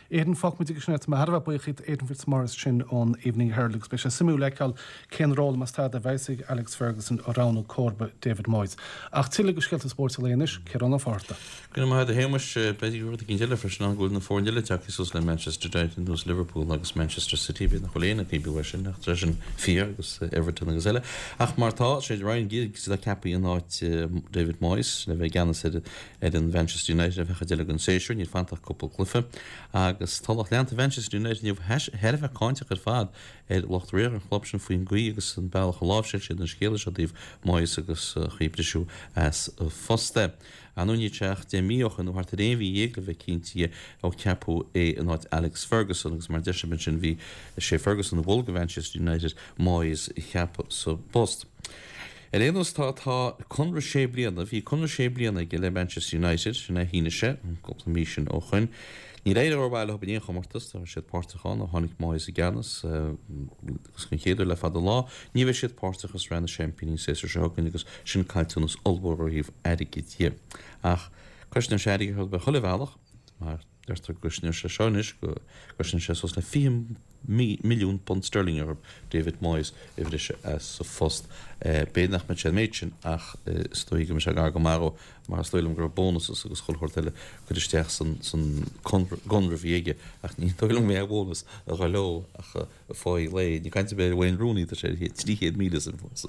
Éan fach mu net ma Harbh buchit Aidan Fitzmaurice sin on Evening Herald spe simú leáil cén rá mas tá a bheisig Alex Ferguson ó Rán Corbe David Moyes. Ach tiile go scialta sportléis ce an fáta. Gunna mai a hémas beidir cinn deile fresin an gúil na fórdeile teachchas le Manchester United ús Liverpool agus Manchester City bí nach choléna tíbú sin nach tresin 4 agus Everton agus eile. Ach martá sé Ryan Giggs le capí an áit David Moyes le bheith gan an Manchester United a bheitcha deile an séisiú, ní fantach cúpla clufa agus talach leanta Manchester United níomh herbh cáinteach ar fad locht réir an chlop sin faoin gaí agus an bailach lábhsil siad an scéile se díomh Moyes agus chiibrisú as fosta. Anúní teach de míochan nó hart réhí dhéagla bheith cinnti ó ceapú an áit Alex Ferguson agus mar deisimin sin bhí sé Ferguson na bhulga Manchester United Moyes cheap sa post. Éanos tá chunra sé bliana, bhí chunra sé bliana go le Manchester United sinna híine sé an copla mí sin ó chuin. Ní réidir bhile be on chomortas tá siad páirrtaáin a tháinig Moyes i gceannas gus chun chéidir le fad lá, ní bheith siad páirrtachas rena championí séir segann agus sin caiiltúnas olbóíomh airigidí. Ach chuisna séige be chollehheach mar deirtar gusneir se seis go sin sé sos le 5 milliún pond sterling ar David Moyes i bhrise as sa fust bénach me sé méid sin ach stoige me se gar go maró mar stoilm gur bónus agus choilhortile chuidirsteach san gonrahéige ach ní toilm mé bónus a galó ach fáid lé. Ní caiinte be Wayne Rooney a sé 300 míle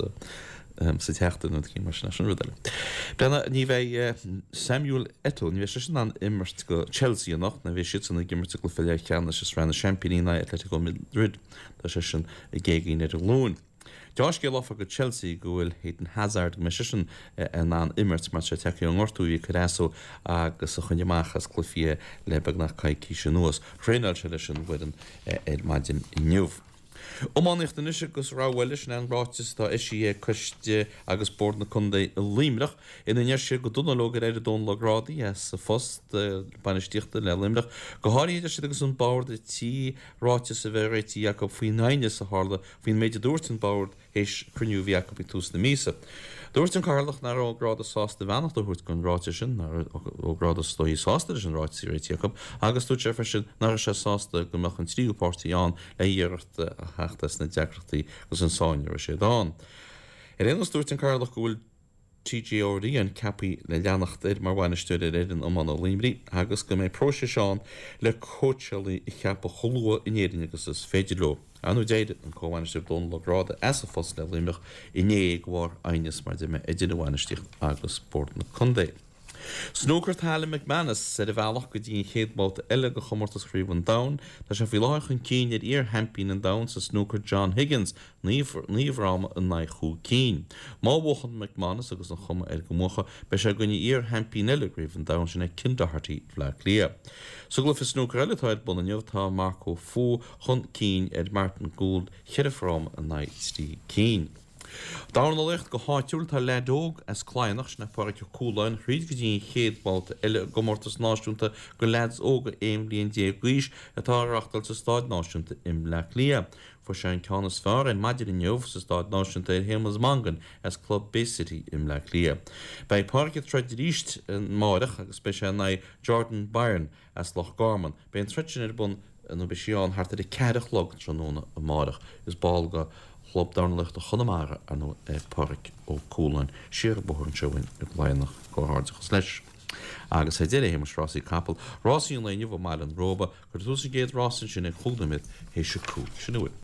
sa teachtain an cíim mar sin rudile. Brena ní bheith Samuel Eto'o, ní bheith sin an immert go Chelsea nach na bheith siad sanna gimmerte go féile cheanna se ranna Championí na Atletico Madrid tá sé sin i ggéigín ar lún. Josh cé láfa go Chelsea gohfuil Hayden Hazard me sin an immert mar sé teí an ortúí churéso agus a chunneachchas clufií lebeg nach caiicí sin nuas. Réinal se lei sin bhuian maidin inniuh. Ománich den isise gus ráhfuilis an rátis tá isí chuiste agus bord na chundé límrach ina neir sé go dúnalógur éidir dón lerádaí sa fust banistíochtta le limrach. Go háidir si agus an bord tí rátis a bheith réití Jacob faoin 9 sa hála faoin méidir dúirt an bord éis cruniú bhí Jacob í tús na mísa. Dúirt an carlach nar ógráda sásta bheannach do thuirt gon ráte sin ógráda stoí sásta an ráití réití Jacob agus tú sé sin nar sé sásta go meach an tríúpáirtaíán le dhéirecht a heachtas na deachreachtaí gus an sáinir sé dáin. Éanos dúirt an carlach go bhfuil TGOD an capi le leannacht mar bhaine stuúir an amán líimrí agus go mé próise seán le cósealaí i cheappa choúa inéidirine agus is féidir lo. Anú déide an cóhhainiste don leráda as a fos le líimech iné bhhar aines mar de me idirhhainetíocht agus sport na chundé. Snooker Thalia McManus sé a bhealach go dtíon chéadbáta eile go chomórtas chríomhan down, tá sé bhí láchn cín ar hempín an down sa snooker John Higgins níomhráma an naithú cín. Má bhchan McManus agus an chuma ar go mocha be sé gonne ar hempín eile gríomhan down sin ag cindarthaí le lia. So glufa snooker eile táid buna neomhtá Marco Fu chun cín ar Martin Gould cheirifrám an naidtí cín. Dána lecht go háitiúil tá ledóg as cléannach na páirce cúlain ríd go dtíon chéadbáilta eile gomórtas náisiúnta go leads óga éim líon déaghuiis atáreachtal sa stáid náisiúnta im le lia. Fu sé an ceannas fear an maidir in neomh sa stáid náisiúnta ar Hémas Mangan as Club Bay City im le lia. Bei páirce treid ríist an máireach agus be sé na Jordan Byrne as Loch Garman, be an treidsin ar bun nó be síán hartar i ceadach log tróna a máireach is báilga chlub darnalicht a chunamara an páric ó cúlain siar bohorn seoin i gléannach go háirdachas leis. Agus é déile hémas Rossi Capel, Rossi an léineh máil an róba, gur túsa géad Rossin sin ag chuldamid hééis se cú sin uid.